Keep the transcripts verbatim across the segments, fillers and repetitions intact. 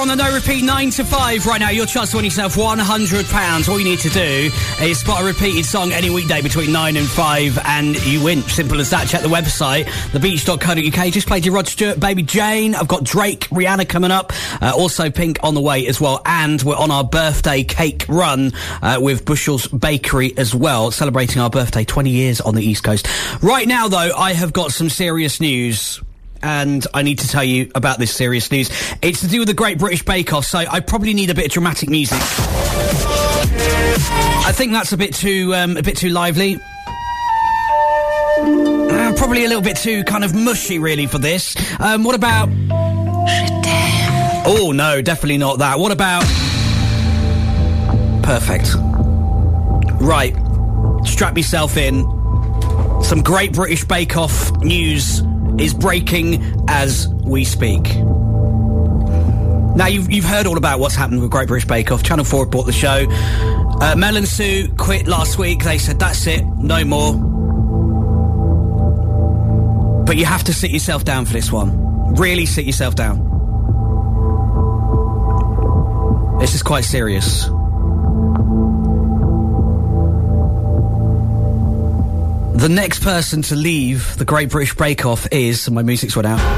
on the No Repeat nine to five right now. Your chance to win yourself one hundred pounds. All you need to do is spot a repeated song any weekday between nine and five and you win. Simple as that. Check the website, the beach dot co dot U K. Just played your Rod Stewart, Baby Jane. I've got Drake, Rihanna coming up. Uh, also Pink on the way as well. And we're on our birthday cake run uh, with Bushells Bakery as well. Celebrating our birthday, twenty years on the East Coast. Right now, though, I have got some serious news. And I need to tell you about this serious news. It's to do with the Great British Bake Off, so I probably need a bit of dramatic music. I think that's a bit too, um, a bit too lively. Uh, probably a little bit too kind of mushy, really, for this. Um, what about... Oh, no, definitely not that. What about... Perfect. Right. Strap yourself in. Some Great British Bake Off news is breaking as we speak. Now, you've, you've heard all about what's happened with Great British Bake Off. Channel four bought the show. Uh, Mel and Sue quit last week. They said, that's it, no more. But you have to sit yourself down for this one. Really sit yourself down. This is quite serious. The next person to leave the Great British Bake Off is... And my music's run out.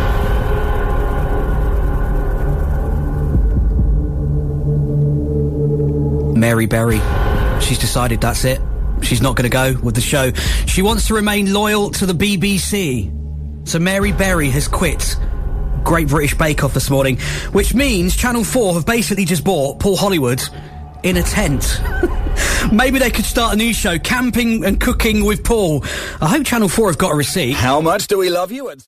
Mary Berry. She's decided that's it. She's not going to go with the show. She wants to remain loyal to the B B C. So Mary Berry has quit Great British Bake Off this morning, which means Channel four have basically just bought Paul Hollywood in a tent. Maybe they could start a new show, Camping and Cooking with Paul. I hope Channel four have got a receipt. How much do we love you?